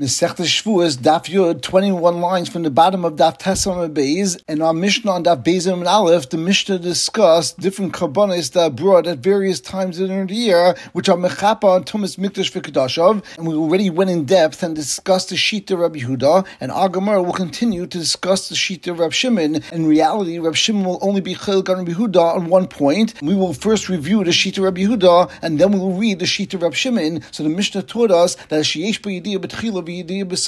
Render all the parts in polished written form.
Masechta Shavuos, Daf Yud, 21 lines from the bottom of Daf Tesam and Beis, and our Mishnah on Daf Beis and Aleph, the Mishnah discussed different karbanos that are brought at various times during the year, which are Mechapa and Tumas Mikdash v'Kedashav, and we already went in depth and discussed the Shita Rabbi Yehuda, and our Gemara will continue to discuss the Shita Rabbi Shimon. In reality, Rabbi Shimon will only be Chiluk on Rabbi Yehuda on one point. We will first review the Shita Rabbi Yehuda, and then we will read the Shita Rabbi Shimon. So the Mishnah taught us that Sheyesh B'Yediyah B'Tchila that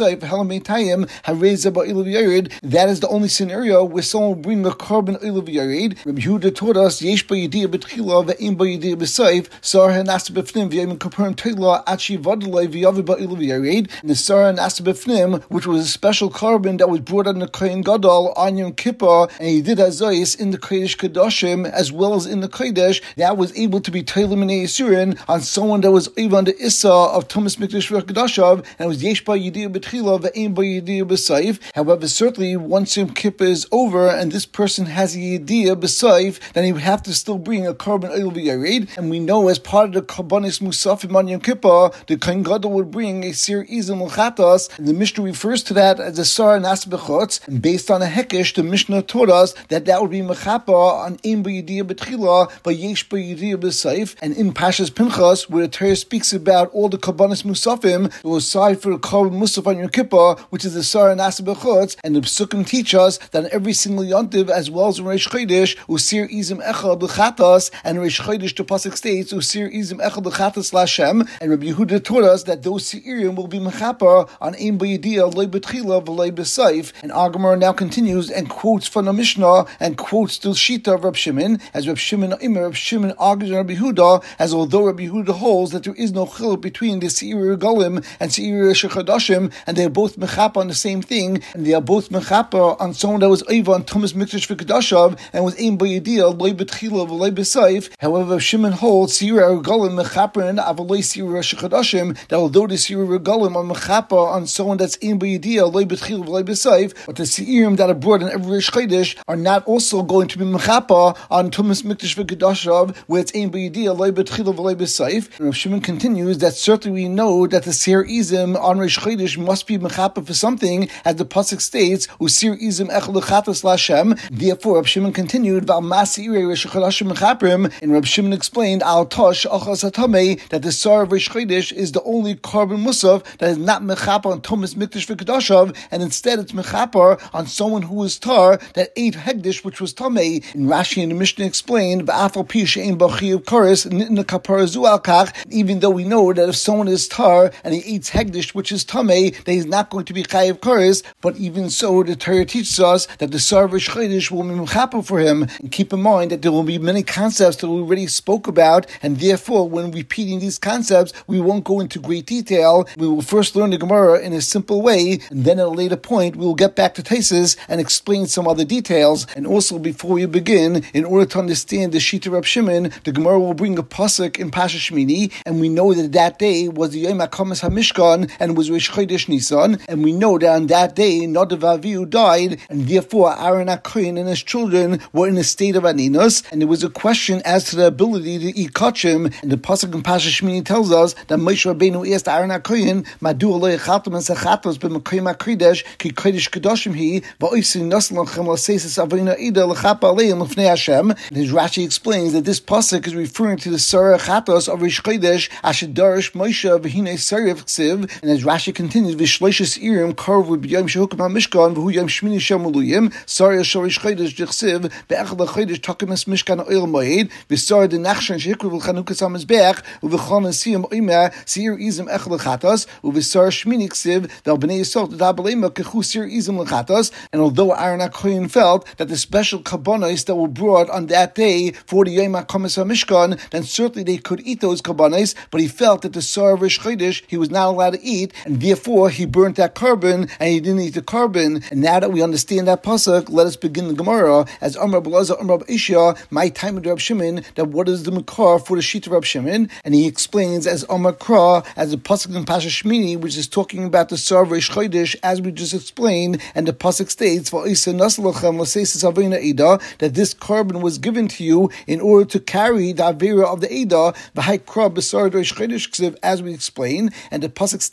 is the only scenario where someone will bring a carbon Ilav Yared. Rabbi Yehuda taught us Yesh B'Yediyah B'Tchila ve'im B'Yediyah B'Seif Sarah Nasa B'Fnim v'yim Kaparim Teila Achi Vadalei v'Yavi B'Ilav Yared. And the Sarah Nasa B'Fnim, which was a special carbon that was brought on the Kohen Gadol on Yom Kippur, and he did Hazayis in the Kodesh Kedoshim as well as in the Kodesh, that was able to be Teila Minei Yisurin on someone that was even the Issa of Tumas Mikdash v'Kedashav, and it was Yesh B'Yediyah B'Tchila ve'im B'Yediyah B'Seif. However, certainly once Yom Kippur is over and this person has a Yediyah B'Seif, then he would have to still bring a carbon Ilav Yared. And we know as part of the Karbanis Musafim on Yom Kippur, the Kohen Gadol would bring a Sir Izim L'chatas, and the Mishnah refers to that as a Sar Nas B'chutz. And based on a Hekesh, the Mishnah taught us that would be Mechapa on Im B'Yediyah B'Tchila V'yesh B'Yediyah B'Seif. And in Pashas Pinchas, where the Torah speaks about all the Karbanis Musafim, it was aside for the Karban Musaf on Yom Kippur, which is the Sar Nas B'chutz, and the Psukim teach us that in every single Yontiv, as well as in Reish Chodesh, Usir Izim Echad L'chatas, and Reish Chodesh the pasuk states Usir Izim Echad L'chatas L'Hashem. And Rabbi Yehuda taught us that those Seirim will be Mechapa on Ein B'Yediyah Lei B'Tchila V'Lei B'Seif. And our Gemara now continues and quotes from the Mishnah and quotes the Shita of Rabbi Shimon, as Rabbi Shimon argues on Rabbi Yehuda, as although Rabbi Yehuda holds that there is no chiluk between the Seir Galim and Seir Shechadashim, and they are both Mechapa on the same thing, and they are both Mechapa on someone that was Eva on Tumas Mikdash v'Kedashav and was Ein B'Yediyah Lei B'Tchila V'Lei B'Seif. However, Shimon holds Seir Galim Mechapa and Avalei Seir Shechadashim, that although the Seir Galim are Mechapa on someone that's Ein B'Yediyah Lei B'Tchila V'Lei B'Seif, but the Seirim that are brought in every Reish Chodesh are not also going to be Mechapa on Tumas Mikdash v'Kedashav, where it's Ein B'Yediyah Lei B'Tchila V'Lei B'Seif. And Rav Shimon continues that certainly we know that the Seir Izim on Reish Chodesh must be Mechapa for something, as the pasuk states, Usir Izim Echad L'chatas L'Hashem. Therefore, Rav Shimon continued, Val Masirei Reish Chodashim Mechaprim, and Rav Shimon explained, Al Tosh Achas Hatamei, that the Sar of Reish Chodesh is the only carbon musaf that is not Mechapa on Tumas Mikdash v'Kedashav, and instead it's Mechapa on someone who was tar that ate Hegdish, which was Tamei. And Rashi and the Mishnah explained, Ba'afal Pi She'ein B'Chi of Karis Nitna Kapara Zu Al Kach, even though we know that if someone is tar and he eats Hegdish, which is Tamei, that he's not going to be Chayiv Karis, but even so, the Torah teaches us that the Sar of Reish Chodesh will be Mechapa for him. And keep in mind that there will be many concepts that we already spoke about, and therefore, when repeating these concepts, we won't go into great detail. We will first learn the Gemara in a simple way, and then at a later point, we will get back to Taisus and explain some other details. And also, before we begin, in order to understand the Shita Rab Shimon, the Gemara will bring a pasuk in Pasha Shmini, and we know that that day was the Yom HaKamas HaMishkan, and was Reish Chodesh Nisan, and we know that on that day, Nadav Avihu died, and therefore Aaron HaKohen and his children were in a state of aninus, and there was a question as to the ability to eat kachim, and the pasuk in Pasha Shmini tells us that Moshe Rabbeinu asked Aaron HaKohen, Madu lo yechatam and sechatos b'mekayim HaKodesh ki kodesh kedoshim hi va'oisin nasan lachem l'seises avina ida l'chapa aleim l'fnei Hashem. And his Rashi explains that this pasuk is referring to the Sarah Chatos of Reish Chodesh asher darish Moshe v'hinei Sarif ksiv. And as Rashi continues, v'shloishes irim karv v'b'yom shehukim ha'mishkan v'hu yom shmini shemaluyim Sarah shel Reish Chodesh d'chsiv be'echad l'chodesh takim es mishkan oil moed v'sar the nachshan shehikru v'chanukas hamizbeach u'v'chon esiyim oimer seir izim echad l'chatos u'v'sar shmini ksiv v'al b'nei yisot d'dabalema kechu seir izim l'chatos. And although Aaron HaKohen felt that the special kabbanos that were brought on that day for the Yom HaKamas HaMishkan, then certainly they could eat those kabbanos, but he felt that the Sar of Reish Chodesh he was not allowed to eat, and therefore he burnt that carbon and he didn't eat the carbon. And now that we understand that pasuk, let us begin the Gemara. As Amar B'Lazar, Amar B'Isha, my time with Rab Shimon, that what is the Makar for the Shita Rab Shimon? And he explains as Amar Kra, as the pasuk in Pasha Shmini, which is talking about the Sar of Reish Chodesh, as we just explained, and the pasuk states, that this carbon was given to you in order to carry the Avera of the Eidah, as we explained, and the pasuk states the Lashon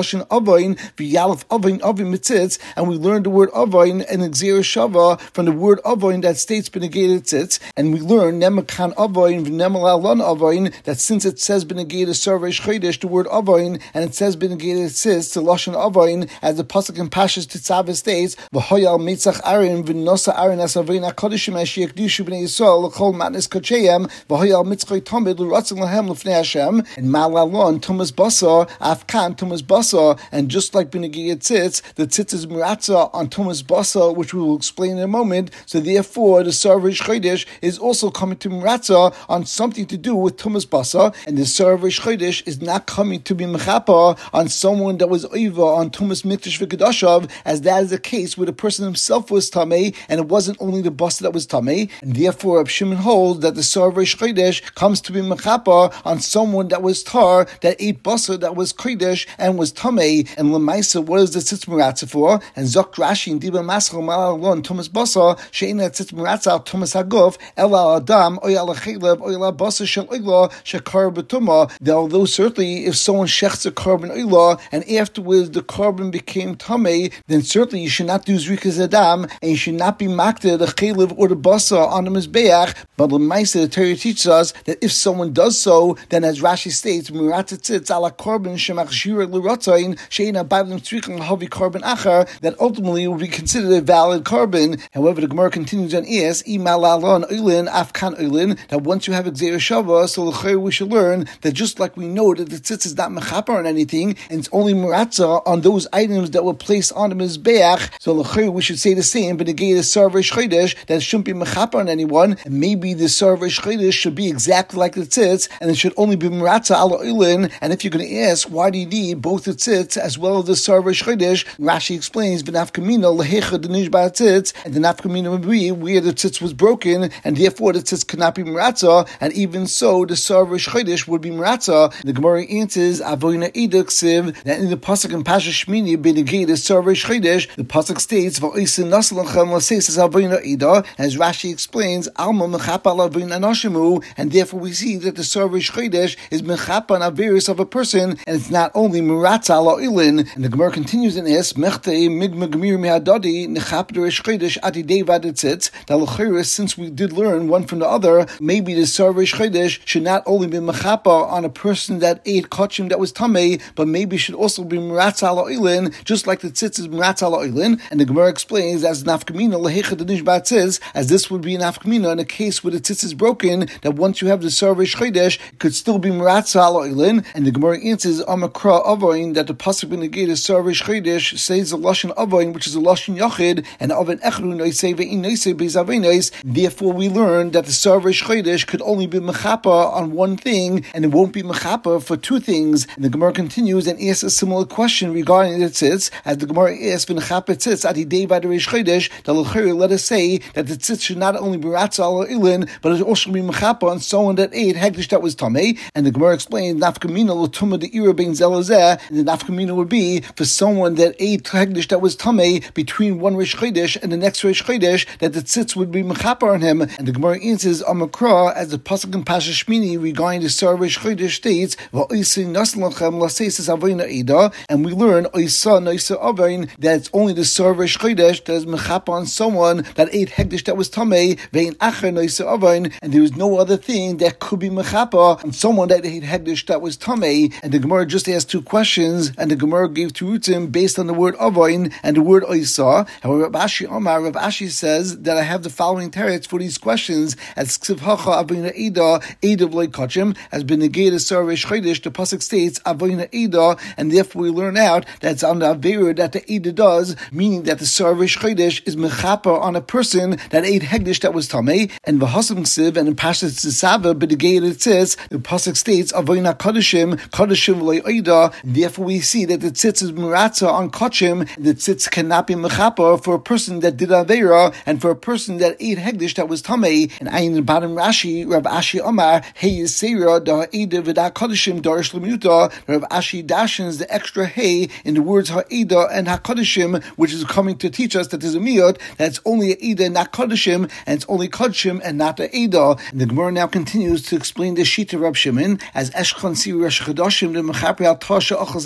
lashon avoin v'yalef avoin avim mitzitz, and we learned the word avoin and Gzeira Shava from the word avoin that states benegated tzitz, and we learn nemakan avoin v'nemalal avoin that since it says benegated sarveish chodesh the word avoin, and it says benegated tzitz to lashon avoin, as the pasuk in Pashas Tetzaveh states v'hoyal mitzach arin v'nosa arin as avoin hakodeshim ashiach dishu b'nei Yisrael l'chol matnis kodsheyem v'hoyal mitzchay tamid l'ratzim lahem l'fnei Hashem, and malalon tumas basar afkan tumas basar, and just like benegated tzitz, the tzitz is miratza on tumas basar, which we will explain in a moment. So therefore, the sarveish chodesh is also coming to miratza on something to do with tumas basar, and the sarveish chodesh is not coming to be mechapa on someone that was over on tumas mikdash v'kedashav, as that is the case where the person himself was tamei, and it wasn't only the basar that was tamei, and therefore Reb Shimon holds that the sarveish chodesh comes to be mechapa on someone that was tar, that ate basar that was kodesh and was tamei. And lemaisa, what is the tzitz miratza for? And zok Rashi in Diba Maschal Malalon Tumas Basar she'ina tzitz miratza al Tumas Haguf el al Adam oy al Chelev oy al Basar shel Oila shekar betuma. Although certainly if someone shechts a carbon Oila and afterwards the carbon became tamei, then certainly you should not do zrikas Adam and you should not be makta the Chelev or the Basar on the Mizbeach. But lemaisa, the Torah teaches us that if someone does so, then as Rashi states miratza tzitz ala carbon shemachshira l'ratzayin she'ina bavlim tzrichim havi carbon achar, that ultimately will be considered a valid carbon. However, the Gemara continues on is imalalon oilin afkan oilin, that once you have Gzeira Shava, so l'chayr we should learn that just like we know that the tzitz is not mechaper on anything, and it's only miratza on those items that were placed on the mizbeach, so l'chayr we should say the same, but negate the sarveish chodesh that shouldn't be mechaper on anyone, and maybe the sarveish chodesh should be exactly like the tzitz, and it should only be miratza ala oilin. And if you're going to ask why do you need both the tzitz as well as the sarveish chodesh, Rashi explains v'nafkamina lehecha denish ba'atzitz, and the nafkamina would be where the tzitz was broken, and therefore the tzitz cannot be miratza, and even so the sarveish chodesh would be miratza. The Gemara answers avoyna ida ksiv, that in the pasuk in Pasha Shmini benegay the sarveish chodesh, the pasuk states va'oisin naslachem laseis avoyna ida, as Rashi explains alma mechapa avoyna nashimu, and therefore we see that the sarveish chodesh is mechapa on averus of a person, and it's not only miratza ala ilin. And the Gemara continues in this mechtei migmagmir mehadadi nechapder chodesh ati devad tzitz, that l'chayris, since we did learn one from the other, maybe the sarveish chodesh should not only be mechapa on a person that ate kachim that was tamei, but maybe should also be miratza ala ilin, just like the tzitz is miratza ala ilin. And the Gemara explains as nafkamina lehecha denish ba'atzitz, as this would be an nafkamina in a case where the tzitz is broken, that once you have the sarveish chodesh, it could still be miratza ala ilin. And the Gemara answers amakra avoin, that the pasuk in the gate is sarveish chodesh says the lashon avoin, which is a lashon yachid, and avon echru noisei ve'in noisei bezavenos. Therefore, we learn that the sarveish chodesh could only be mechapa on one thing, and it won't be mechapa for two things. And the Gemara continues and asks a similar question regarding the tzitz, as the Gemara asks v'nechapa tzitz ati devad reish chodesh. Let us say that the tzitz should not only be ratza ala ilin, but it also be mechapa on someone that ate hegdish that was tamei. And the Gemara explains nafkamina l'tuma de ira bein zelazeh, and the nafkamina would be for someone that ate hegdish that was tamei between one Rish Chodesh and the next Rish Chodesh, that the tzitz would be mechaper on him. And the Gemara answers amakra, as the pasuk in Pasha Shmini regarding the sarveish chodesh states va'oisin naslachem laseis avoyna ida, and we learn oisa noisa avoin, that it's only the sarveish chodesh that is mechaper on someone that ate hegdish that was tamei vein acher noisa avoin, and there was no other thing that could be mechaper on someone that ate hegdish that was tamei. And the Gemara just asked two questions, and the Gemara gave two rutim based on the word avoin and the word oisa. However, Rav Ashi says that I have the following teretz for these questions, as ksiv hacha avoyna ida edav loy kachim, has been negated sarveish chodesh. The pasuk states avoyna ida, and therefore we learn out that it's on the avera that the ida does, meaning that the sarveish chodesh is mechaper on a person that ate hegdish that was tamei. And v'hasam ksiv, and in Pashas Tetzaveh b'negated it says the pasuk states avoyna kadashim loy ida. Therefore we see that the tzitz is miratza on kachim. The tzitz cannot be mechaper for a person that did avera and for a person that ate hegdish that was tamei. And in the bottom Rashi, Rav Ashi Amar hey yisera da ida v'da kadashim darish l'miuta. Rav Ashi dashens the extra hey in the words ha'ida and ha'kadashim, which is coming to teach us that there's a miyot, that it's only a ida, not kadashim, and it's only kadashim and not a ida. And the Gemara now continues to explain the shita Rab Shimon as eshchan siri resh chadashim the mechaper al tasha achaz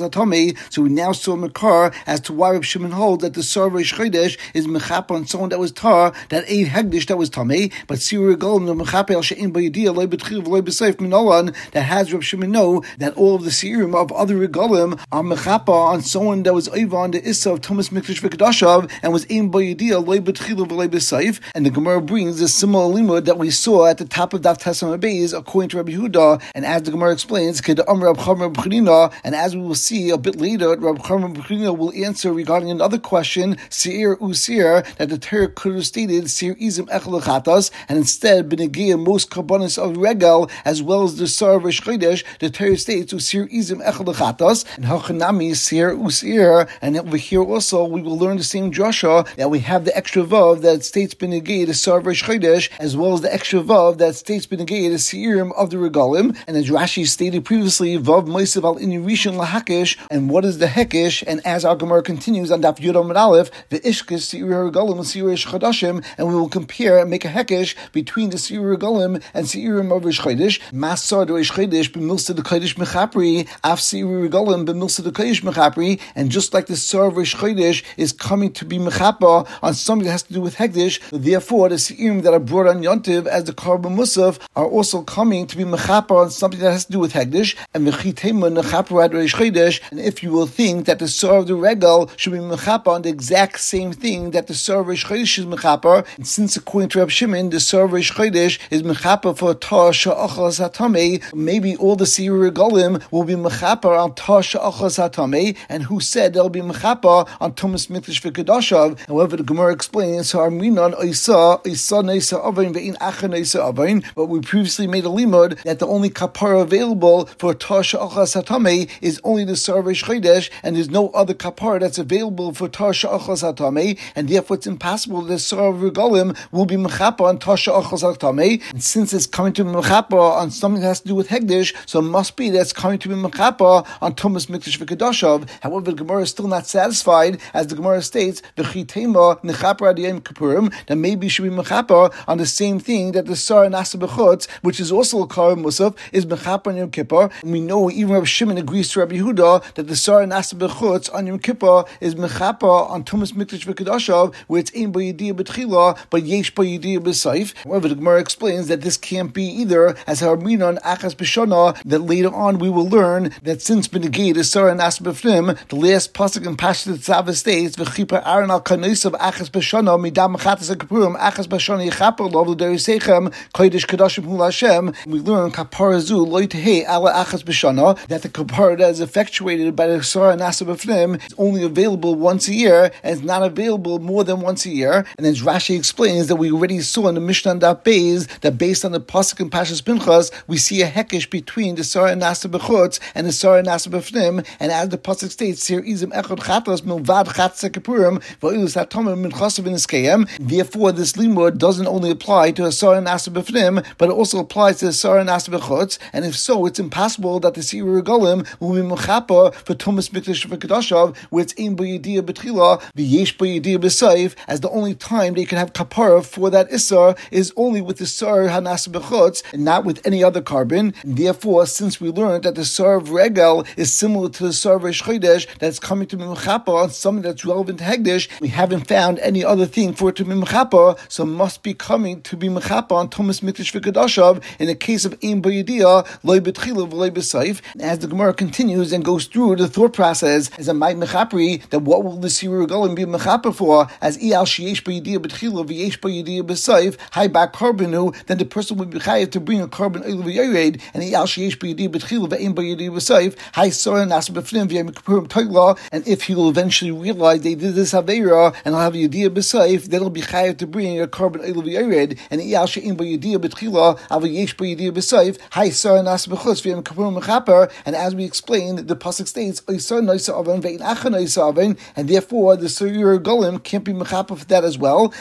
Hatame. So we now saw Makar as to why Reb Shimon holds that the Sar Reish Chodesh is Mechaper on someone that was Tar, that ate Hegdish that was Tameh, but Sir Regalim the Mechaper al She'in B'Yediyah Loi B'Tchiv Loi B'Seif Minolan, that has Reb Shimon know that all of the Sirim of other Regalim are Mechaper on someone that was Oiva on the Issa of Thomas Mikdash V'Kedashav and was Ein B'Yediyah Loi B'Tchiv Loi B'Seif. And the Gemara brings a similar limud that we saw at the top of Daf Tesam Beis according to Rabbi Yehuda, and as the Gemara explains, Ked Amr Rab Chama Rab Chanina, and as we will see a bit later, Rab Chama Rab Chanina will answer regarding another question, Seir Usir, that the Torah could have stated Seir Izim Echel Chatas, and instead B'Negiah most Karbanis of Regal, as well as the Sar of Reish Chodesh, the Torah states Usir Izim Echel Chatas, and Hachanami Seir Usir, and over here also we will learn the same drasha that we have the extra vav that states B'Negiah the Sar of Reish Chodesh, as well as the extra vav that states B'Negiah the Seirim of the Regalim, and as Rashi stated previously, vav Moisav al Inurishan Lahakish, and what is the Hekish? And as our Gemara continues on Daf Yud Amud Aleph, the Ishkis Seir Regalim and Seir Reish Chodashim, and we will compare and make a Hekish between the Seir Regalim and Seirim of Reish Chodesh. Masar the Reish Chodesh b'Milsa the Kodesh Mechapri, Af Seir Regalim b'Milsa the Kodesh Mechapri, and just like the Sar of Reish Chodesh is coming to be Mechapa on something that has to do with Hekdesh, therefore the Seirim that are brought on Yontiv as the Karban Musaf are also coming to be Mechapa on something that has to do with Hekdesh, and Mechitema Nechapra ad Reish Chodesh. And if you will think that the Sar of the Regal should be Mechapa on the exact same thing that the Sar of Reish Chodesh is Mechapa, and since according to Reb Shimon the Sar of Reish Chodesh is Mechapa for Tar Sha'achas Hatame, maybe all the Seir Regalim will be Mechapa on Tar Sha'achas Hatame, and who said they'll be Mechapa on Thomas Mikdash V'Kedashav? However, the Gemara explains Harminan Isa Neisa Avain Ve'in Acha Neisa Avain, but we previously made a limud that the only kapara available for Tar Sha'achas Hatame is only the Sar of Reish Chodesh, and there's no other kapara that's available for Tar Sha'achas Hatame, and therefore it's impossible that the Sar of Regalim will be Mechapa on Tar Sha'achas Hatame. And since it's coming to be Mechapa on something that has to do with Hegdish, so it must be that's coming to be Mechapa on Thomas Mikdash V'Kedashav. However, the Gemara is still not satisfied, as the Gemara states, V'chitema Nechapra Adiyim Kippurim, that maybe should be Mechapa on the same thing that the Sar Nasa B'chutz, which is also a Karban Musaf, is Mechapa on Yom Kippur. And we know even Rabbi Shimon agrees to Rabbi Yehuda that the Sar Nasa B'chutz on Yom Kippur is Mechapa on Thomas Mikdash V'Kedashav, where it's Ein B'Yediyah B'Tchila, but Yesh B'Yediyah B'Seif. However, the Gemara explains that this can't be either, as Harminon Achas B'Shana, that later on we will learn that since B'Negei the Sar Nasa B'Fnim, the last pasuk in Pashat Tzava states V'Chipa Aaron al Kanosav Achas B'Shana Midam Mechatas HaKippurim Achas B'Shana Yichaper Lo L'Derisechem Kodesh Kadashim Hu Hashem. We learn Kapara Zu Lo Tehei Ala Achas B'Shana, that the kapara that is effectuated by the Sar Nasa B'Fnim is only available once a year, and it's not available more than once a year. And as Rashi explains that we already saw in the Mishnah Daf Beis that based on the pasuk in Pashas Pinchas we see a hekish between the Sar Nasa B'Chutz and the Sar Nasa B'Fnim, and as the pasuk states, Seir Izim Echad Chatas Milvad Chatz HaKippurim V'ilus HaTamim Min Chasav V'Niskayim. Therefore, this limud doesn't only apply to a Sar Nasa B'Fnim, but it also applies to the Sar Nasa B'Chutz. And if so, it's impossible that the Seir Regalim will be Mechapa for Thomas Mikdash V'Kedashav, where it's Ein B'Yediyah B'Tchila V'Yesh B'Yediyah B'Seif, as the only time they can have kapara for that Issar is only with the Sar HaNasa B'Chutz and not with any other carbon. And therefore, since we learned that the Sar of Regal is similar to the Sar of Reish Chodesh that's coming to be Mechapa on something that's relevant to Hegdish, we haven't found any other thing for it to be Mechapa, so it must be coming to be Mechapa on Thomas Mikdash V'Kedashav in the case of Ein B'Yediyah Loi B'Tchila V'Loi B'Seif. As the Gemara continues and goes through the thought process as a Ma'id Mechapri, that what will the Seir Regalim be Mechapa for, as Iyal Sheyesh B'Yediyah B'Tchila V'Yesh B'Yediyah B'Seif Hai Bak Karbanu, then the person will be chayav to bring a carbon oil v'yared, and Iyal Sheyesh B'Yediyah B'Tchila V'Ein B'Yediyah B'Seif Hai Sar Nasa B'Fnim V'Yem Kippurim Toila. And if he will eventually realize they did this Aveira and he'll have Yediyah B'Seif, then he'll be chayav to bring a carbon oil v'yared, and Iyal She'ein B'Yediyah B'Tchila V'Yesh B'Yediyah B'Seif Hai Sar Nasa B'Chutz V'Yem Kippurim Mechaper. And as we explained, the pasuk states Oisar Noisa Aven Ve'in Acha Noisa Aven, and therefore the Seir Regalim can't be Mechaper for that as well.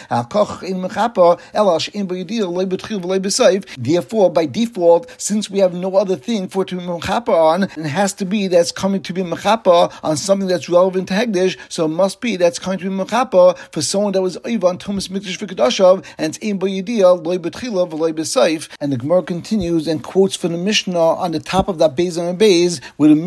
Therefore, by default, since we have no other thing for it to be Mechapa on, it has to be that's coming to be Mechapa on something that's relevant to Hegdish, so it must be that's coming to be Mechapa for someone that was Oiva on Thomas Mikdash V'Kedashav, and it's Ein B'Yediyah Loi B'Tchila V'Loi B'Seif. And the Gemara continues and quotes from the Mishnah on the top of that Beis and Beis, where the Mishnah quotes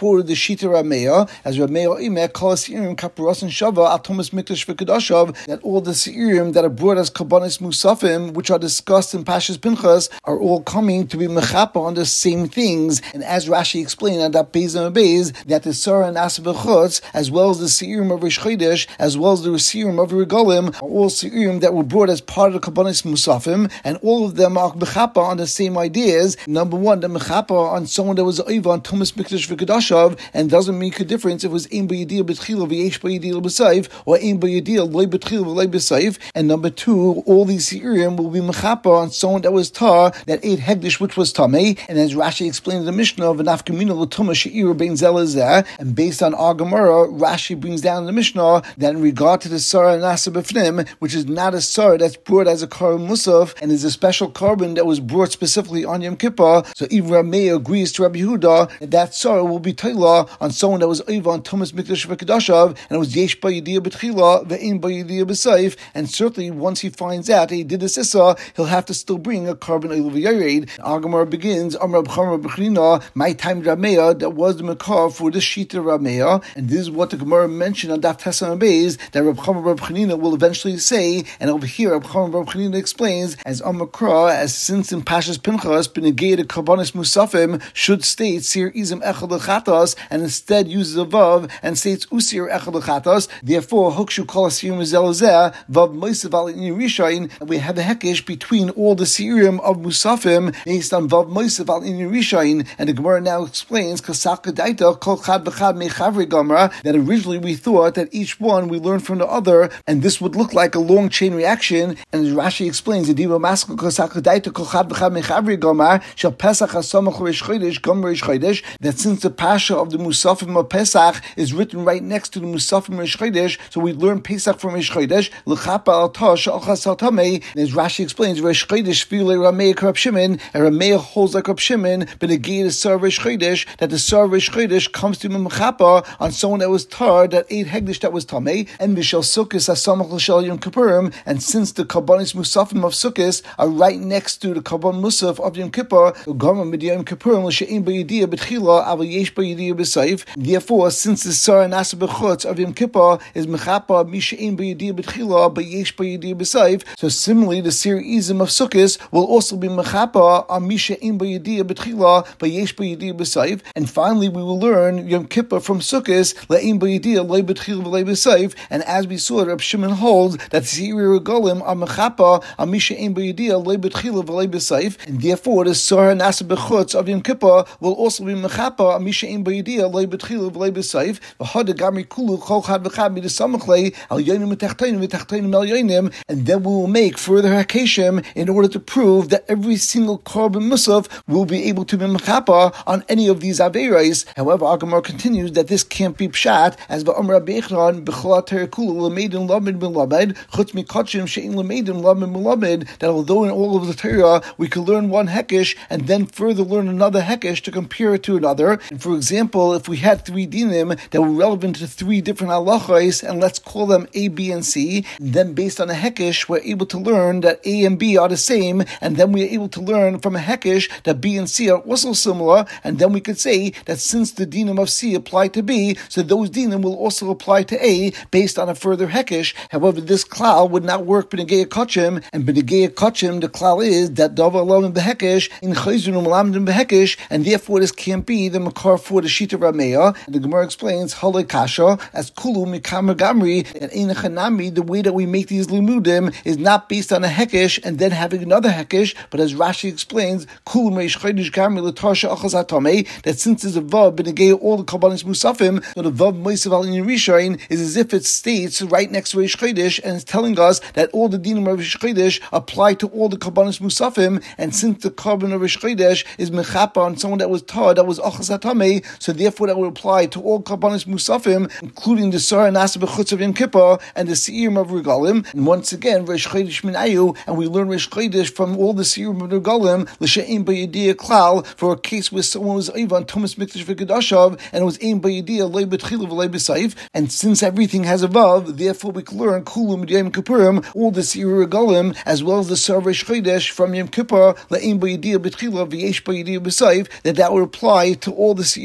quoted the Shita Rameya, as Rameya Imek, Kol Seirim, Kaparas and Shava, Al Thomas Mikdash V'Kedashav, that all the Seirim that are brought as Kabbanis Musafim, which are discussed in Pashas Pinchas, are all coming to be Mechapa on the same things. And as Rashi explained on that Beis and Beis, that the Sarah and Asa B'Chutz, as well as the Seirim of Rish Chodesh, as well as the Seirim of Regalim, are all Seirim that were brought as part of the Kabbanis Musafim, and all of them are Mechapa on the same ideas. Number one, the Mechapa on someone that was Oiva on Thomas Mikdash V'Kedashav, and doesn't make a difference if it was Ein B'Yediyah B'Tchila V'Yesh B'Yediyah B'Sayif, or Ein B'Yediyah Loi B'Tchila V'Loi B'Sayif. And number two, all these Seirim will be Mechapa on someone that was Tar, that ate Hegdish, which was Tameh. And as Rashi explained in the Mishnah, V'Naf Kamina L'Tumah She'ira Bein Zelazeh, and based on our Gemara, Rashi brings down in the Mishnah that in regard to the Sarah Nasa B'Fnim, which is not a Sarah that's brought as a Korban Musaf, and is a special carbon that was brought specifically on Yom Kippur, so even Rameya agrees to Rabbi Yehuda that Sarah will be Teilah on someone that was Oiva on Tumas Mikdash V'Kedashav, and it was Yesh B'Yediyah B'Tchila Ve'Ein B'Yediyah B'Sayif, and certainly once he finds out that he did this Issa, he'll have to still bring a carbon Eilu V'Yared. Our Gemara begins, Amar B'Chama B'Chrina, my time Rameya, that was the Makar for this Shita Rameya, and this is what the Gemara mentioned on Daf Tesam Beis, that Reb Chama B'Chrina will eventually say, and over here Reb Chama B'Chrina explains, as Amakra, as since in Pashas Pinchas, B'Negeya Karbanis Musafim should state Sir Izim Echad L'Chatas, and instead uses a Vav and states Usir Echad L'Chatas. Therefore, Hokshu Kol Asirim Zelazeh Vav Moisav Al Rishain, and we have a hekesh between all the Sirim of Musafim based on Vav Moisav Al Rishain. And the Gemara now explains Kasaka Daita Kol Chad V'Chad Mechavri Gamra, that originally we thought that each one we learned from the other, and this would look like a long chain reaction. And as Rashi explains, the Diva Maskal Kasaka Daita Kol Chad V'Chad Mechavri Gamra Shal Pesach Hasamach Rish Chodesh Gam Rish Chodesh, that since the Pasha of the Musafim of Pesach is written right next to the Musafim Rish Chodesh, so we learn Pesach from Rish Chodesh L'Chapa Al Tosh Al Chas Tamei. And as Rashi explains, Rish Chodesh Fili Rameya Rab Shimon, and Rameya holds like Rab Shimon, but again the Sar Rish Chodesh, that the Sar Rish Chodesh comes to Mechapa on someone that was tar, that ate Hegdish that was Tamei, and Mishal Sukkis Hasamach L'Shal Yom Kippurim, and since the Karbanis Musafim of Sukkis are right next to the Karban Musaf of Yom Kippur, therefore, since the Sarah Nasa B'Chutz of Yom Kippur is Mechapa Mishain B'Yediyah B'Tchila B'Yesh B'Yediyah B'Sayif, so similarly the Sir Izim of Sukkis will also be Mechapa on Mishain B'Yediyah B'Tchila B'Yesh B'Yediyah B'Sayif. And finally we will learn Yom Kippur from Sukkis Le'in B'Yediyah Le'i B'Tchila V'Le'i B'Sayif. And as we saw, Reb Shimon holds that Siri Regalim are Mechapa on Mishain B'Yediyah Le'i B'Tchila V'Le'i B'Sayif, and therefore the Sarah Nasa B'Chutz of Yom Kippur will also be Mechapa Mishain B'Yediyah Le'i B'Tchila V'Le'i B'Sayif. V'Hada Gamri Kulu Kol Chad V'Chad B'Samach Le'i Al Yonim V'Tachtenim V'Tachtenim Al Yonim, and then we will make further Hakeshim in order to prove that every single Korban Musaf will be able to be Mechapa on any of these Aveiros. However, our Gemara continues that this can't be Pshat, as V'Amar Bechran B'Chol Tereh Kulu L'Meidin Lamed B'Lamed Chutz Mikotchim She'in L'Meidin Lamed B'Lamed, that although in all of the Torah we could learn one Hekesh and then further learn another Hekesh to compare it to another. And for example, if we had three dinim that were relevant to three different halachos, and let's call them A, B, and C, then based on a Hekesh we're able to learn that A and B are the same, and then we're able to learn from a Hekesh that B and C are also similar, and then we could say that since the dinim of C apply to B, so those dinim will also apply to A based on a further Hekesh. However, this klal would not work b'negei kachim, and b'negei kachim the klal is that davar lo behekesh in chayzun u'malamdim behekesh, and therefore this can't be the makar for the Shita Rameya. And the Gemara explains halei kasha as kulu mikamer gamri, and ein chanami, the way that we make these limudim is not based on a hekesh and then having another hekesh, but as Rashi explains, kulu meish chaydish gamri l'tarsha achaz hatamei, that since there's a vav b'negei all the karbanis musafim, so the vav moisav al in rishain is as if it states right next to Rish Chodesh, and it's telling us that all the dinim of Rish Chodesh apply to all the karbanis musafim, and since the carbon of Rish Chodesh is mechapa on someone that was tar, that was achas hatamei, so therefore that would apply to all karbanis musafim, including the Sarah Nasa B'Chutz of Yom Kippur and the Seirim of Regalim. And once again, Rish Chodesh minayu, and we learn Rish Chodesh from all the Seirim of Regalim, l'she'im b'yediyah klal, for a case where someone was Ivan Thomas Mikdash V'Kedashav, and it was aim b'yediyah lei b'tchila v'lei b'sayif, and since everything has a vav, therefore we can learn Kulu Yom Kippurim, all the Seirim Regalim, as well as the Sarah Rish Chodesh from Yom Kippur, le'im b'yediyah b'tchila v'yesh b'yediyah b'sayif, that would apply to all the Seirim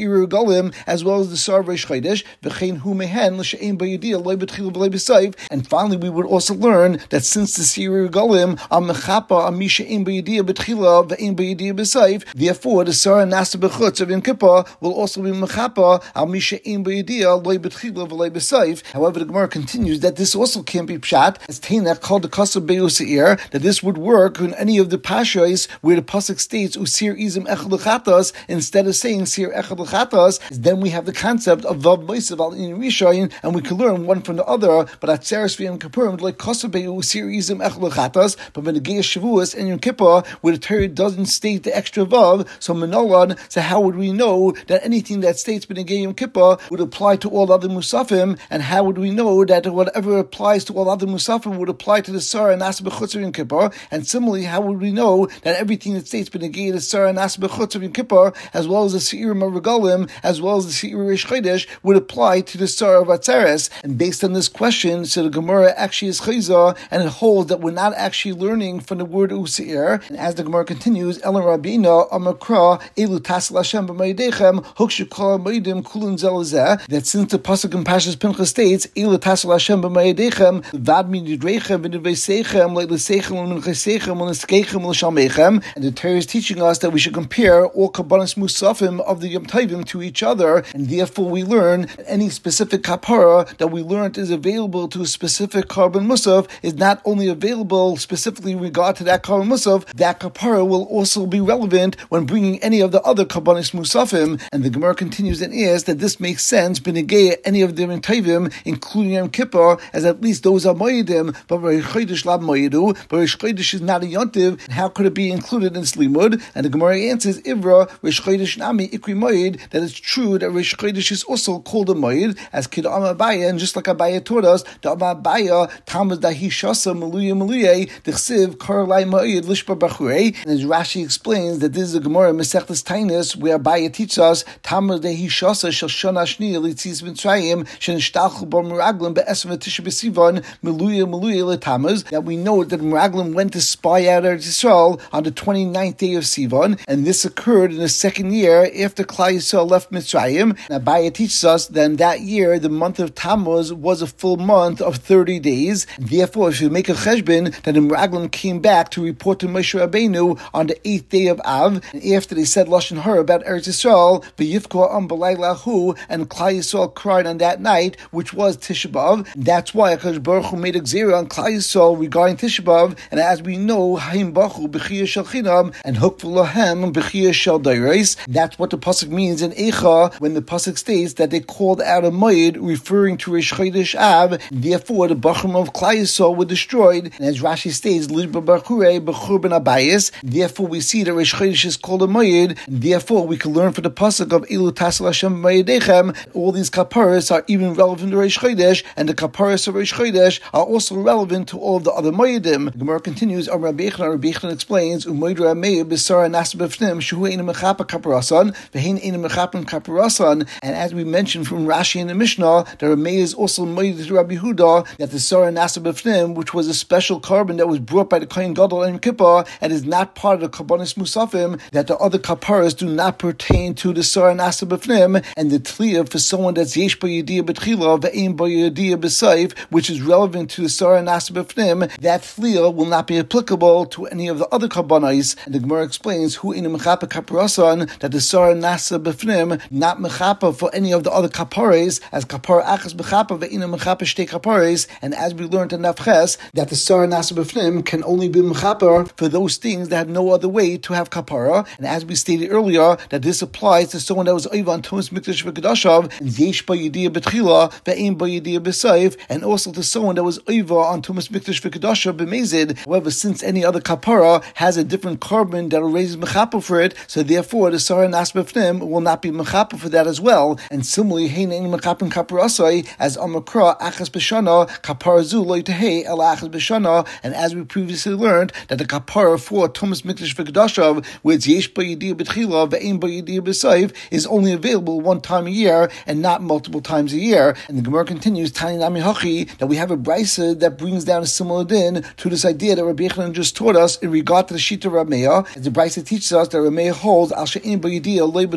Siri Regalim, as well as the Sar Reish Chodesh, V'chein hu mehen l'she'ein b'yediyah loy b'tchila v'loy b'sayv. And finally, we would also learn that since the Siri Regalim are mechapa on mi she'ein b'yediyah b'tchila v'ein b'yediyah b'sayv, therefore the Sar Nasa b'chutz of Yom Kippur will also be mechapa on mi she'ein b'yediyah loy b'tchila v'loy b'sayv. However, the Gemara continues that this also can't be pshat, as Tainach called the Kasab Be'useir, that this would work in any of the pashas where the pasuk states Usir Izim Echad L'chatas instead of saying Sir Echad L'chatas. Then we have the concept of Vav Moisav Al In Rishayin, and we can learn one from the other. But at Tzeres V'Yom Kippur, like Kasab Be'usir Izim Echad L'chatas, but when the Geir Shavuos and Yom Kippur, where the Torah doesn't state the extra Vav, so Manolan, so how would we know that anything that states B'negei Yom Kippur would apply to all other Musafim, and how would we know that whatever applies to all other Musafim would apply to the Sar and Asa B'chutz of Yom Kippur? And similarly, how would we know that everything that states B'negei the Sar and Asa B'chutz of Yom Kippur, as well as the Seir Regalim, as well as the Seir Reish Chodesh, would apply to the Sar of Atzeres? And based on this question, so the Gemara actually is Chayza, and it holds that we're not actually learning from the word Useir. And as the Gemara continues, Elan Rabbeinu Amakra Elu Tasel Hashem B'Mayidechem Hukshukol Ma'idim Kulun Zelazeh, that since the pasuk in Pashas Pinchas states Elu Tasel Hashem B'Mayidechem Vad Midreichem V'Nivseichem Le'Leseichem L'Minchesechem L'Neskeichem L'Shalmechem, and the Torah is teaching us that we should compare all Kabbanis Musafim of the Yom Tovim to each other, and therefore we learn that any specific kapara that we learned is available to a specific carbon musaf is not only available specifically in regard to that carbon musaf, that kapara will also be relevant when bringing any of the other Kabbanis Musafim. And the Gemara continues and asks that this makes sense b'negei any of the Yom Tovim, including Yom Kippur, as at least those are moedim, but Reish Chodesh lab moedu, but Reish Chodesh is not a yontiv, and how could it be included in Slimud? And the Gemara answers, Ivra, Reish Chodesh nami ikri moed, that it's true that Reish Chodesh is also called a moed, as Kid Amabaya, and just like Abaya taught us, the Amabaya, Tamas dahi shasa maluye, dechsiv karlai moed lishba bachurei. And as Rashi explains that this is a Gemara Mesechtes Tainus, where Abaya teaches us, Tamas dahi shasa shel shana shni litzis v'ntzrayim shenishtalchu bar meraglim be'esem v'tisha b'sivan maluye letamas, that we know that Meraglim went to spy out Eretz Yisrael on the 29th day of Sivan, and this occurred in the second year after Klal Yisrael left Mitzrayim. And Abaya teaches us that in that year, the month of Tammuz was a full month of 30 days. Therefore, if you make a cheshbon, that the Meraglim came back to report to Moshe Rabbeinu on the 8th day of Av, and after they said Lashon Hara about Eretz Yisrael, v'yivko am b'laylahu, and Klal Yisrael cried on that night, which was Tisha B'Av. That's why HaKadosh Baruch Hu made a gzera on Klal Yisrael regarding Tisha B'Av, and as we know, Haim Bachu b'chiyah shel chinam and hukvu lahem b'chiyah shel dairos. That's what the pasuk means in Eicha when the pasuk states that they called out a moed, referring to Reish Chodesh Av. Therefore, the Bachrim of Klal Yisrael were destroyed, and as Rashi states, Lishba Bachurei b'churban abayis. Therefore, we see that Reish Chodesh is called a moed. Therefore, we can learn from the pasuk of Elu Tasel Hashem B'Mayidechem, all these kaparas are even relevant to Reish Chodesh, and the kaparas of Reish Chodesh are also relevant to all of the other moedim. The Gemara continues, Rabbi Yechon explains, Umoidra Meir B'Sara Nasa B'Fnim Shehu Ein Mechapa Kaparasan V'Hein Ein Mechapim Kaparasan. And as we mentioned from Rashi in the Mishnah, that Rabbi is also moed to Rabbi Huda that the Sara Nasa B'Fnim, which was a special carbon that was brought by the Kohen Gadol and Kippur and is not part of the Kabbanis Musafim, that the other kaparas do not pertain to the Sara Nasa B'Fnim, and the Tliya for someone that's Yesh B'Yediyah B'Tchila V'Ein B'Yediyah B'Sayv, which is relevant to the Sara Nasa B'Fnim, that Tliya will not be applicable to any of the other kabbanis. And the Gemara explains who in a mechapa kaparasan, that the Sara Nasa B'Fnim not mechapa for any of the other kapares, as kapara achas b'chapa ve'ina mechapa shtei kapares. And as we learned in Nafches, that the Sara Nasa B'Fnim can only be mechapa for those things that have no other way to have kapara. And as we stated earlier, that this applies to someone that was over on Tumas Mikdash v'Kedashav, and Yesh B'Yediyah B'Tchila ve'ein B'Yediyah B'Sayv, and also to someone that was over on Tumas Mikdash v'Kedashav b'Mezid. However, since any other kapara has a different carbon that will raise mechapa for it, so therefore the Sara Nasa B'Fnim will not be mechapa for that as well. And similarly, hein ein mechapin kaparasai, as Amakra achas b'shana kaparazu loy tehei el achas b'shana. And as we previously learned, that the kapara for Tumas Mikdash v'Kedashav, where it's Yesh B'Yediyah B'Tchila ve'ein B'Yediyah B'Sayv, is only available one time a year and not multiple times a year. And the Gemara continues, Tani Nami Hachi, that we have a brisa that brings down a similar din to this idea that Rabbi Yechon just taught us in regard to the Shita Rav Meir. As the brisa teaches us that Rav Meir holds Al She'ein B'Yediyah Loy B'Tchila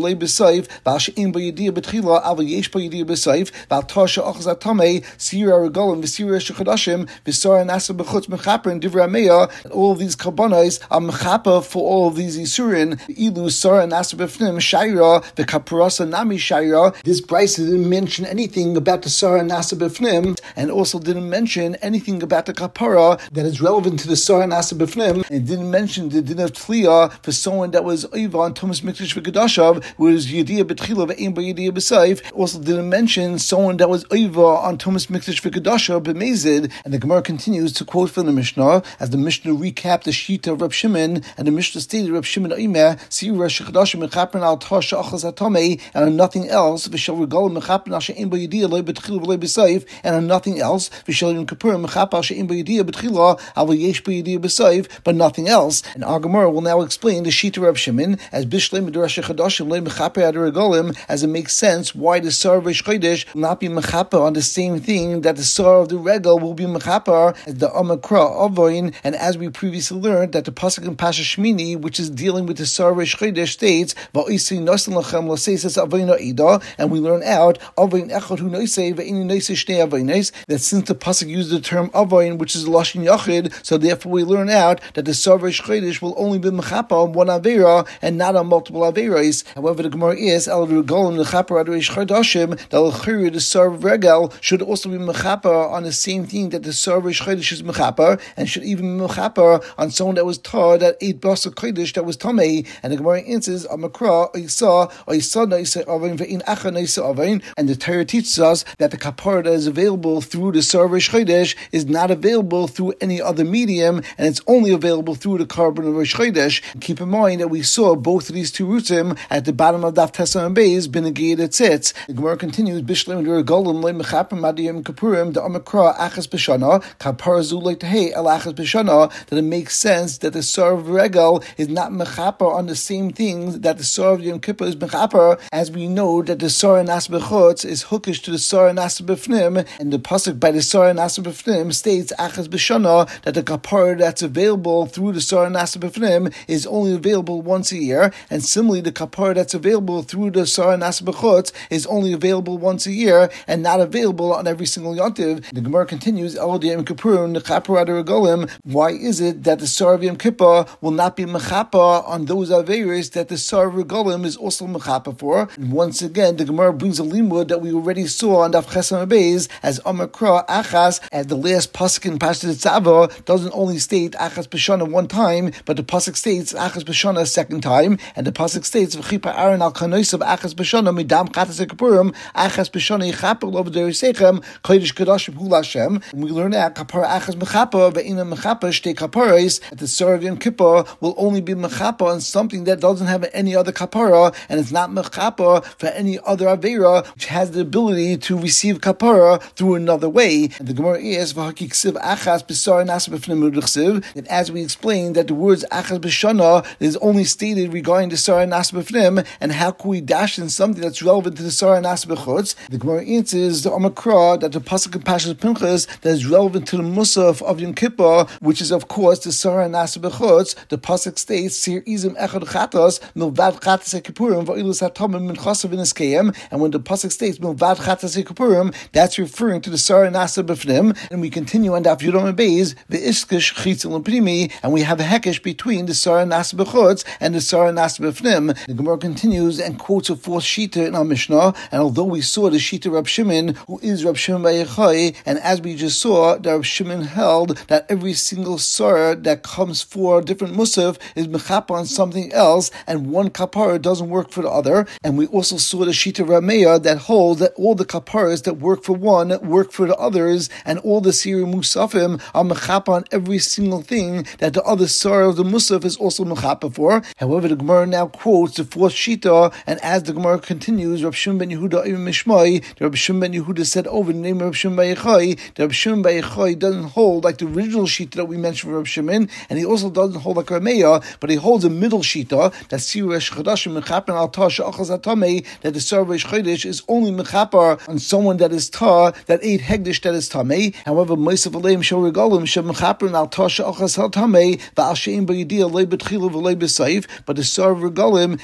v'lei b'seif, v'al she'en b'yediyah b'tchila, al v'yesh b'yediyah b'seif, v'al tasha achaz atamei, sira regalim, v'sira shechadashim, v'sara nasa b'chutz mechaper, and divrei ameya. All of these karbanos are mechaper for all of these isurin. Ilu sara nasa b'fnim shaira, v'kaparasa nami shaira. This Bryce didn't mention anything about the sara nasa b'fnim, and also didn't mention anything about the kapara that is relevant to the sara nasa b'fnim, and didn't mention the din of tliya for someone that was oiva on Tumas Mikdash v'Kedashav, was yediyah b'tchila v'ein b'yediyah b'seif. Also didn't mention someone that was oiva on Tumas Mikdash v'Kedashav b'mezid. And the Gemara continues to quote from the Mishnah, as the Mishnah recapped the Shita of Reb Shimon, and the Mishnah stated Reb Shimon Oimer, sira shechadashim mechapen al tasha achaz hatamei, and on nothing else, v'shel regalim mechapen al she'ein b'yediyah lo b'tchila v'lo b'seif, and on nothing else, v'shel yom kippur mechapen al she'ein b'yediyah b'tchila al v'yesh b'yediyah b'seif, but nothing else. And our Gemara will now explain the Shita of Reb Shimon as bishlei medrash chadashim lo mechaper ad regalim, as it makes sense why the sar of Reish Chodesh will not be mechaper on the same thing that the sar of the regal will be mechaper as the amakra avoin. And as we previously learned, that the pasuk in Pasha Shmini, which is dealing with the sar of Reish Chodesh, states va'isi nosen lachem l'seisas avoina ida, and we learn out avoin echad hu noisei ve'ini noisei shnei avoinos, that since the pasuk used the term avoin, which is lashon yachid, so therefore we learn out that the sar of Reish Chodesh will only be mechaper on one avera and not on multiple averos. However, the Gemara is al regalim mechaper ad Reish Chodashim, that l'chiri the sar of regal should also be mechaper on the same thing that the sar of Reish Chodesh is mechaper, and should even be mechaper on someone that was tar that ate basa kodesh that was tamei. And the Gemara answers amakra isa naisa avain ve'in acha naisa avain. And the Torah teaches us that the kapara that is available through the sar of Reish Chodesh is not available through any other medium, and it's only available through the carbon of Reish Chodesh. Keep in mind that we saw both of these two rutim at the bottom of Daf Tesa and Beis benegid etzitz. The Gemara continues bishleim regalim le mechaper madiyim kapurim the amakra achas b'shana kapara zu like hey el achas b'shana, that it makes sense that the sar of regal is not mechaper on the same things that the sar of Yom Kippur is mechaper, as we know that the sar and as b'chutz is hookish to the sar and as b'fnim, and the pasuk by the sar and as b'fnim states achas b'shana, that the kapara that's available through the sar and as b'fnim is only available once a year, and similarly the kapara that's available through the sar and as b'chutz is only available once a year and not available on every single yontiv. The Gemara continues el Yom Kippurim the kapara regalim. Why is it that the sar of Yom Kippur will not be mechaper on those averis that the sar of regalim is also mechaper for? And once again, the Gemara brings a limud that we already saw on Daf Chesam Beis as amakra achas, as the last pasuk in Pashat Tzava doesn't only state achas b'shana one time, but the pasuk states achas b'shana a second time, and the pasuk states v'chipa Aaron al kanois of achas b'shana midam chatas ekupurim achas b'shana yichaper lo v'derisechem kodesh kadashim hu l'Hashem. And we learn that kapara achas mechaper ve'ina mechaper shtei kaparas, that the sar of Yom Kippur will only be mechaper on something that doesn't have any other kapara, and it's not mechaper for any other avera which has the ability to receive kapara through another way. And the Gemara is v'hakiksiv achas b'sar nasa b'fnim udechsiv, that as we explained that the words achas b'shana is only stated regarding the sar nasa b'fnim, and how can we dash in something that's relevant to the sar nasa b'chutz? The Gemara answers the amakra that the pasuk in Pashas Pinchas that is relevant to the musaf of Yom Kippur, which is of course the sar nasa b'chutz. The pasuk states sir izim echad chatos milvad chatas ekupurim va'ilus hatamim min chasav v'niskayim, and when the pasuk states milvad chatas ekupurim, that's referring to the sar nasa b'fnim. And we continue on Daf Yudam Beis v'ishkish chitzil primi, and we have a hekesh between the sar nasa b'chutz and the sar nasa b'fnim. The Gemara continues and quotes a fourth shita in our Mishnah, and although we saw the shita Reb Shimon, who is Reb Shimon bar Yochai, and as we just saw, that Reb Shimon held that every single sar that comes for a different musaf is mechap on something else, and one kapara doesn't work for the other. And we also saw the shita Rameya that holds that all the kaparas that work for one work for the others, and all the siri musafim are mechap on every single thing that the other sar of the musaf is also mechap for. However, the Gemara now quotes the fourth shita, and as the Gemara continues, Reb Shimon ben Yehuda ibn Mishmai, Reb Shimon ben Yehuda said over the name of Reb Shimon bar Yochai, that Reb Shimon bar Yochai doesn't hold like the original shita that we mentioned for Reb Shimon, and he also doesn't hold like Rameya, but he holds a middle shita that sira shechadashim mechaper al tar she'achaz hatamei, that the sar of Reish Chodesh is only mechaper on someone that is tar that ate hegdish that is tamei. However, meisav aleim shel regalim shel mechaper al tar she'achaz hatamei va'al she'im b'yediyah lo b'tchila v'lo b'seif, but the sar of regalim is actually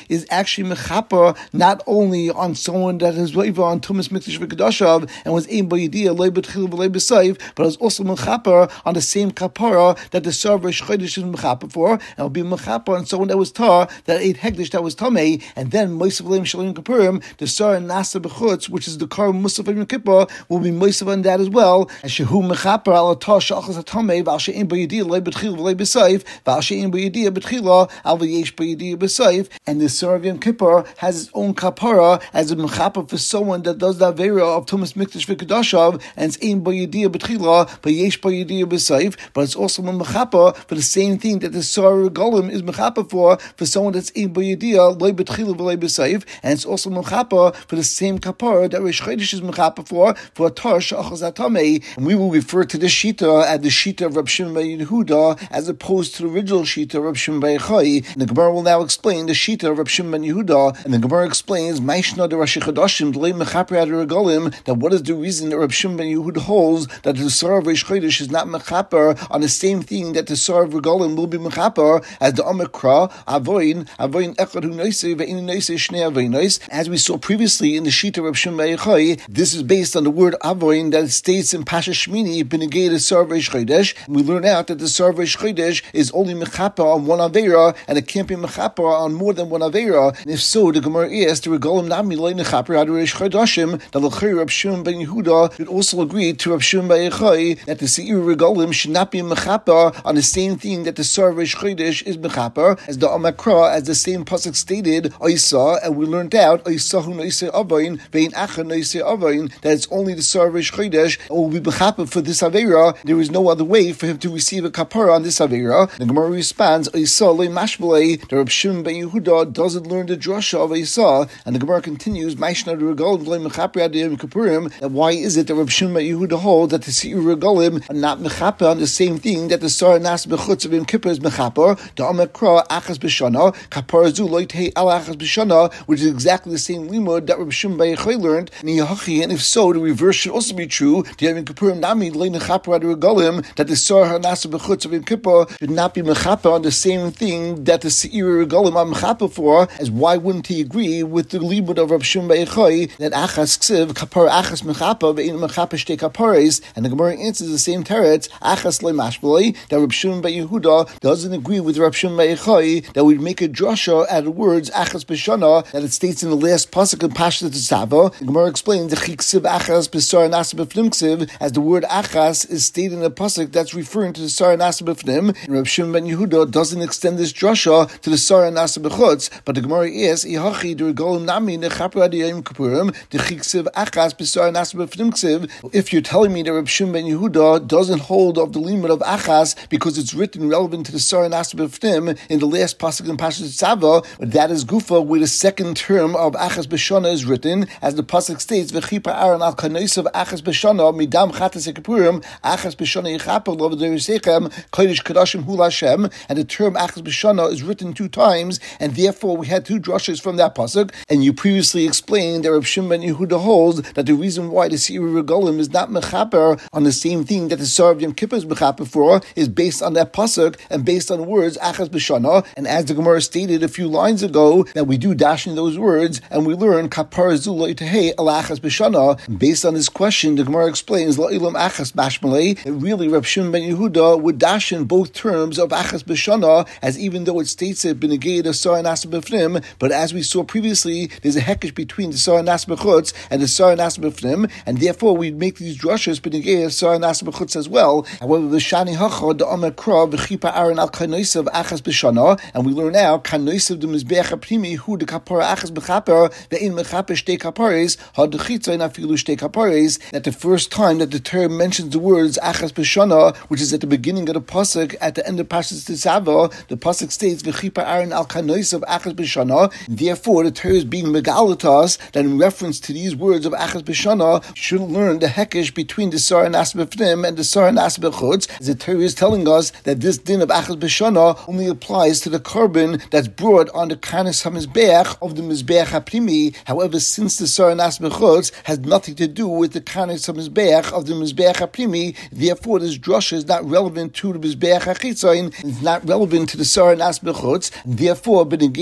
actually mechaper not only on someone that is over on Tumas Mikdash v'Kedashav and was aim by Yediyah loy b'tchil v'loy b'sayv, but was also mechaper on the same kapara that the Sar Reish Chodesh is mechaper for, and will be mechaper on someone that was tar that ate hegdish that was tamei, and then Moisav Leim Shalim Kapurim, the Sar Nasa B'chutz, which is the Kar Musaf Yom Kippur, will be Moisav on that as well. And Shehu mechaper al tar shachas hatamei v'al she'ein by Yediyah loy b'tchil v'loy b'sayv v'al she'ein by Yediyah b'tchila al v'yesh by Yediyah b'sayv, and the Sar of Yom Kippur has its own kapara as a mechaper for someone that does the avera of Tumas Mikdash v'Kedashav, and it's aim by Yediyah b'tchila, but yesh by Yediyah b'sayv, but it's also a mechaper for the same thing that the Sar Regalim is mechaper for someone that's aim by Yediyah loy b'tchila v'loy b'sayv, and it's also mechaper for the same kapara that Reish Chodesh is mechaper for a tar she'achaz hatamei. And we will refer to this shita as the shita of Reb Shimon bar Yehuda as opposed to the original shita of Reb Shimon bar Yochai. And the Gemara will now explain the shita of Reb Shimon bar Yehuda, and the Gemara explains Maishna de Rashi Chadashim D'lei mechaper ad Regalim, that what is the reason that Reb Shimon bar Yehuda holds that the Sar of Reish Chodesh is not mechaper on the same thing that the Sar of Regalim will be mechaper as the Omikra Avoin Echad Hu Noisei Ve'in Noisei Shnei Avoinos. As we saw previously in the shita of Reb Shimon bar Yochai, this is based on the word Avoin that it states in Pasha Shmini B'negei the Sar of Reish Chodesh. We learn out that the Sar of Reish Chodesh is only mechaper on one avera, and it can't be mechaper on more than one avera. And if so, the Gemara is the Regalim Nami Loi Mechaper Ad Reish Chodashim, that L'chei Reb Shimon ben Yehuda should also agree to Reb Shimon bar Yochai that the Seir Regalim should not be mechaper on the same thing that the Sar of Reish Chodesh is mechaper, as the Amakra, as the same pasuk stated, Oisa, and we learned out Oisa Hu Noisei Avain Vein Acha Noisei Avain, that it's only the Sar of Reish Chodesh that will be mechaper for this avera. There is no other way for him to receive a kapara on this avera. The Gemara responds, Oisa Le Mashbalei, the Reb Shimon ben Yehuda doesn't learn the drasha of Oisa, and the Gemara continues, Maishna de Regalim D'lei mechaper ad Yom Kippurim, that why is it that Reb Shimon ben Yehuda holds that the Seir Regalim are not mechaper on the same thing that the Sar Nas B'chutz of Yom Kippur is mechaper, the Amakra Achas B'shana, kapara zu loy tei al Achas B'shana, which is exactly the same limud that Reb Shimon bar Yochai learned, and if so, the reverse should also be true. The Yom Kippurim Nami L'ei Mechaper ad Regalim, that the Sar Nas B'chutz of Yom Kippur should not be mechaper on the same thing that the Seir Regalim are mechaper for, as why wouldn't he agree with the limud of Reb Shimon bar Yochai that Achas Ksiv kapara Achas mechaper ve'in mechaper shtei kapares? And the Gemara answers the same teretz, Achas le mashbalei, that Reb Shimon bar Yehuda doesn't agree with Reb Shimon bar Yochai that would make a drasha out of the words Achas b'shana that it states in the last pasuk in Pashas Tzava. The Gemara explains the Chiksiv Achas b'Sar Nasa b'Fnim Ksiv, as the word Achas is stated in the pasuk that's referring to the Sar Nasa b'Fnim, and Reb Shimon ben Yehuda doesn't extend this drasha to the Sar Nasa b'Chutz. But the Gemara is Ihachi the Regalim Nami nechaper ad Yom Kippurim the Chiksiv Achas b'Sar Nasa b'Fnim Ksiv. If you're telling me that Reb Shimon ben Yehuda doesn't hold of the limud of Achas because it's written relevant to the Sar Nasa b'Fnim in the last pasuk in Pashas Tzava, but that is Gufa where the second term of Achas b'Shana is written, as the pasuk states, "V'chipa Aaron al kanosav Achas b'Shana midam chatas Kippurim Achas b'Shana yichaper lo v'derisechem kodesh kadashim hu l'Hashem," and the term Achas b'Shana is written 2 times, and therefore we had 2 drushes from that pasuk. And you previously explained that Reb Shimon ben Yehuda holds that the reason why the Seir Regalim is not mechaper on the same thing that the Sar of Yom Kippur is mechaper for is based on that pasuk and based on the words Achas b'Shana. And as the Gemara stated a few lines ago, that we do dash in those words, and we learn kapar zu lo tehei al Achas b'Shana. Based on this question, the Gemara explains lo ilam Achas mashmalei, that really Reb Shimon ben Yehuda would dash in both terms of Achas b'Shana, as even though it states it b'negei the Sar Nasa b'Fnim, but as we saw previously, there's a hekesh between the Sar Nasa b'Chutz and the Sar Nasa b'Fnim, and therefore we make these drushes b'negei the Sar Nasa b'Chutz as well. However, the Shani Hachad the Amakra v'chipa Aaron al kanosav Achas b'Shana, and we learn now kanosav the Mizbeach HaPnimi hu the kapara Achas b'chaper ve'in mechaper shtei kapares had the chitzayin afilu shtei kapares, that the first time that the term mentions the words Achas b'Shana, which is at the beginning of the pasuk at the end of Pashas Tzava, the pasuk states v'chipa Aaron al kanosav Achas b'Shana. Therefore, the Torah is being megalatas that in reference to these words of Achas b'Shana should learn the hekesh between the Sar Nasa b'Fnim and the Sar Nasa b'Chutz. The Torah is telling us that this din of Achas b'Shana only applies to the carbon that's brought on the kanis hamizbeach of the Mizbeach HaPnimi. However, since the Sar Nasa b'Chutz has nothing to do with the kanis hamizbeach of the Mizbeach HaPnimi, therefore this drasha is not relevant to the Mizbeach HaChitzayin, it's not relevant to the Sar Nasa b'Chutz, and therefore b'negei the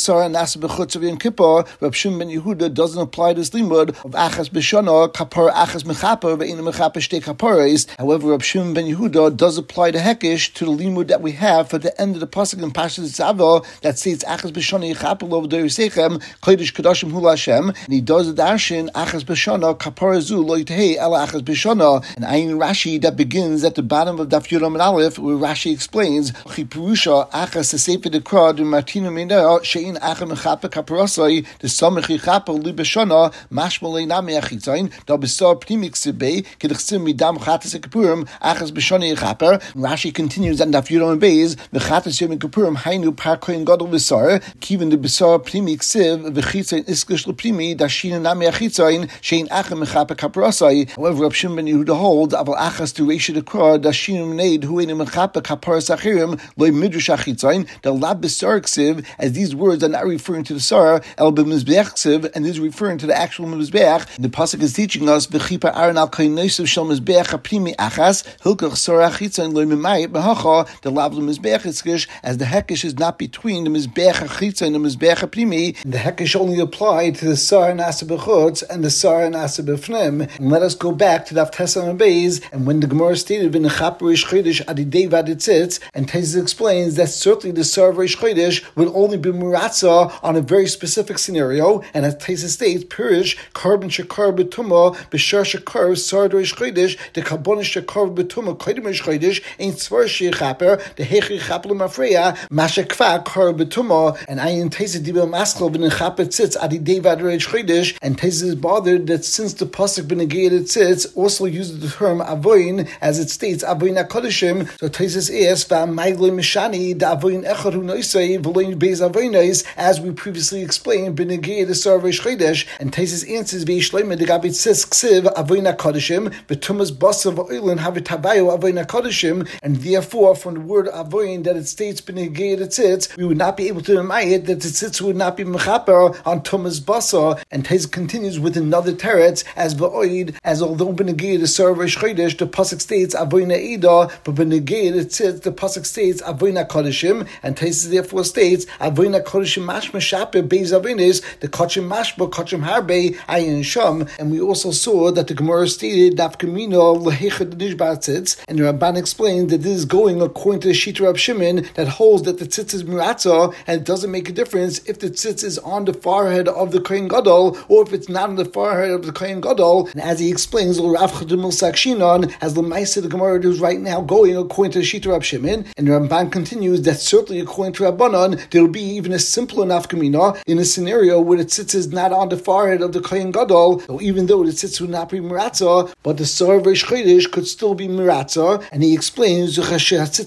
Sarah Nasa B'chutz of Yom Kippur, Reb Shimon ben Yehuda doesn't apply this limud of Achas B'shana, Kapar Achas Mechaper, Ve'ina Mechaper Shtei Kapares. However, Reb Shimon ben Yehuda does apply the Hekesh to the limud that we have for the end of the pasuk in Parshas Tzava that states Achas B'shana Yechaper Lo V'Dei Yisechem Kodesh Kodashim Hu L'Hashem, and he does the darshan Achas B'shana Kapar Zu Lo Yitehei Ela Achas B'shana, and Ayin Rashi that begins at the bottom of Daf Yud Amud Aleph, where Rashi explains Chipurusha Achas the Sefer Dekra the Martina Minah Shein Achas Mechaper Kaparasai the Samech Yechaper Li B'shana Mashmalei Nami Achitzain Da B'Sar Pnimik Sibei Kedechsim Midam Chatas Kapurim Achas B'shana Yechaper. Rashi continues on Daf Yud Amud Beis V'Chatas Yom Kapurim Hainu Par Kohen Gadol B'Sar Kivin the B'Sar Pnimik Siv V'Chitzain Iskish L'Pnimi Dashina Nami Achitzain Shein Achas Mechaper Kaparasai. However, Reb Shimon ben Yehuda holds Aval Achas to Reisha Dekra Dashina Neid Hu Einu Mechaper Kaparas Achirim Lo Midrash Achitzain the Lab B'Sar Ksiv, as these words are not referring to the Sar El B'Mizbeach Ksiv, and this is referring to the actual Mizbeach. The pasuk is teaching us V'Chipa Aaron Al Kohen Nosev Shel Mizbeach HaPnimi Achas Hilkach Sar Achitzain Lo Mimayit B'Hacha the Lab Mizbeach Iskish, as the Hekesh is not between the Mizbeach Achitzain and the Mizbeach HaPnimi. The Hekesh only applied to the Sar Nasa B'Chutz and the Sar Nasa B'Fnim. And let us go back to the Tesa and Beis, and when the Gemara stated V'Nechaper Reish Chodesh Adidei V'Aditzitz, and Tesa explains that certainly the Sar of Reish Chodesh would only be Muratza on a very specific scenario, and as Tesa states, Pirish Karban Shakar B'Tuma B'Shar Shakar Sar Reish Chodesh the Kabbalah Shakar B'Tuma Kodim Reish Chodesh Ain't Svar Shechaper the Hechi Chapel Mafreya Mashakfa Kar B'Tuma. And Ayin Tesa Dibel Maskal V'Nechaper Tzitz Adidei V'Reish Chodesh, and Tesa is bothered that since the pasuk B'Negeir Tzitz also uses the term Avoin, as it states Avoin HaKodeshim, so Tesa asks V'Maglei Mishani the Avoin Echad Hu Noisei V'Lein Beis Avoinais, as we previously explained B'Negeir the Sar Reish Chodesh. And Tesa answers V'Yishleim the Gabi Tzitz Ksiv Avoin HaKodeshim B'Tumas Basav V'Oilin Havitabayu Avoin HaKodeshim, and therefore from the word Avoin that it states B'Negeir the Tzitz, we would not be able to remind it that the Tzitz would not be Mechaper on Tumas Basa. And Tesa continues with another teretz as V'Oid, as although B'Negeir the Sar Reish Chodesh the pasuk states Avoin Ha'ida, but B'Negeir the Tzitz the pasuk states Avoin HaKodeshim, and Tesa therefore states Avoin HaKodeshim Mashma Shaper Beis Avonis the Kachim Mashba Kachim Harbe Ayin Sham. And we also saw that the Gemara stated Dafkamino Lehechad Nishbar Tzitz, and the Ramban explained that this is going according to the Shita Reb Shimon that holds that the Tzitz is Miratza, and it doesn't make a difference if the Tzitz is on the forehead of the Kohen Gadol or if it's not on the forehead of the Kohen Gadol. And as he explains, Rav Chadimul Sakshinon, as Lemaisa the Gemara is right now going according to the Shita Reb Shimon, and the Ramban continues that certainly according to Rabbanon there will be even a simpler nafkamina in a scenario where the tzitz is not on the forehead of the Kohen Gadol, so even though the tzitz would not be miratza, but the Sar of Reish Chodesh could still be miratza. And he explains then the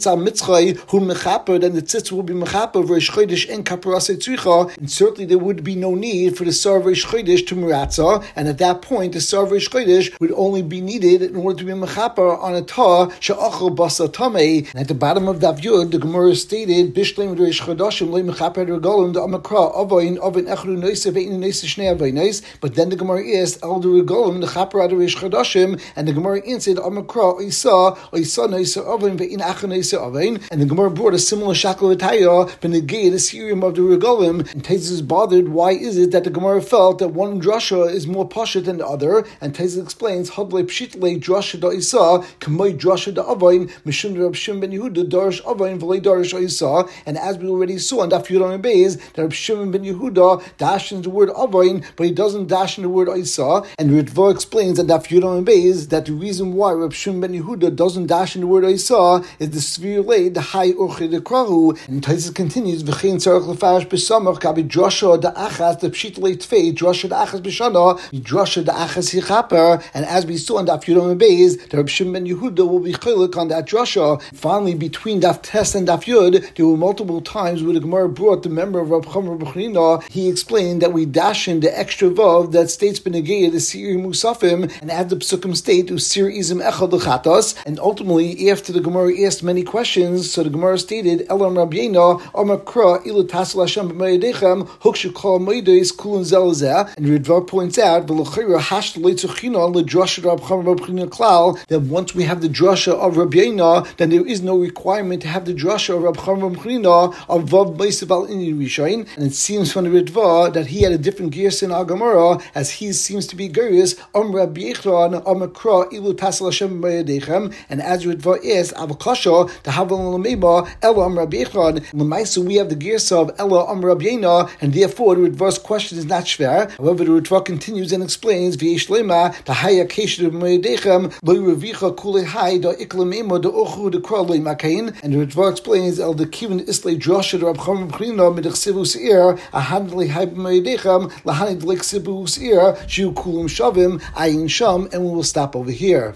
tzitz will be mechaper Reish Chodesh and kaparasei tzricha, and certainly there would be no need for the Sar of Reish Chodesh to miratza, and at that point the Sar of Reish Chodesh would only be needed in order to be mechaper on a ta she'achal basa tamei. And at the bottom of Daf Yud the Gemara stated Bishleim Reish Chodashim le mechaper regalim the amakra avoin echru noise ve'in noise shnei avoinais. But then the Gemara asked el the regalim the chaper ad Reish Chodashim, and the Gemara answered amakra isa noise avoin ve'in echru noise avoin. And the Gemara brought a similar shackle ataya benegay the serum of the regalim. And Teza is bothered. Why is it that the Gemara felt that one drasha is more pashut than the other? And Teza explains hadle pshitle drasha da isa kamay drasha da avoin mishun Reb Shimon ben Yehuda darish avoin v'lei darish isa. And as we already saw in Daf Yud Amud Beis, that Reb Shimon ben Yehuda dashes the word avoin, but he doesn't dash in the word isa. And Ritva explains in Daf Yud Amud Beis that the reason why Reb Shimon ben Yehuda doesn't dash in the word isa is the svir lei the high urche de krahu. And Taisus continues v'chein tzarich lefarish b'samach kabi drasha da achas the pshit lei tfei drasha da achas b'shana drasha da achas hichaper. And as we saw in Daf Yud Amud Beis, that Reb Shimon ben Yehuda will be chiluk on that drasha. Finally, between Daf Tes and Daf Yud, there were multiple times where the Gemara brought the member of Rab Chomer B'Chanina. He explained that we dash in the extra vav that states b'negei the siri musafim, and as the psukim state usir izim echad lechatas. And ultimately, after the Gemara asked many questions, so the Gemara stated Elam Rabbeina Amakra Ilu Tasel Hashem b'Mayadechem Hukshu Kol Meidos Kulun Zelazeh. And Ritva points out v'lechira hash leitzachina ledrasha Rab Chomer B'Chanina klal, that once we have the drasha of Rabbeina, then there is no requirement to have the drasha of Rab Chomer B'Chanina of vav meisav al inyan Rishain, and it seems from the Ritva that he had a different gears in Agamara, as he seems to be gears Rabbi Yechron Kra Ilu Tasal Hashem B'Yadechem, and as Ritva is Avakasha the Havel Lameba Ella Rabbi Yechron. L'Maisu we have the gears of Ella Rabbi Yena, and therefore the Ritva's question is not shver. However, the Ritva continues and explains V'yesh Lema the Haya Kesher B'Yadechem Lo Revicha Kule Hai Da Iklamema Da Ochu Da Kra Le Makain, and the Ritva explains El the Kivin Islay Drasha Rab Chama B'Chrina Midachsivu Seir Ahadli Hai B'Yadechem Lahani Dlik Sibu Seir Shiu Kulim Shavim Ayin Sham, and we will stop over here.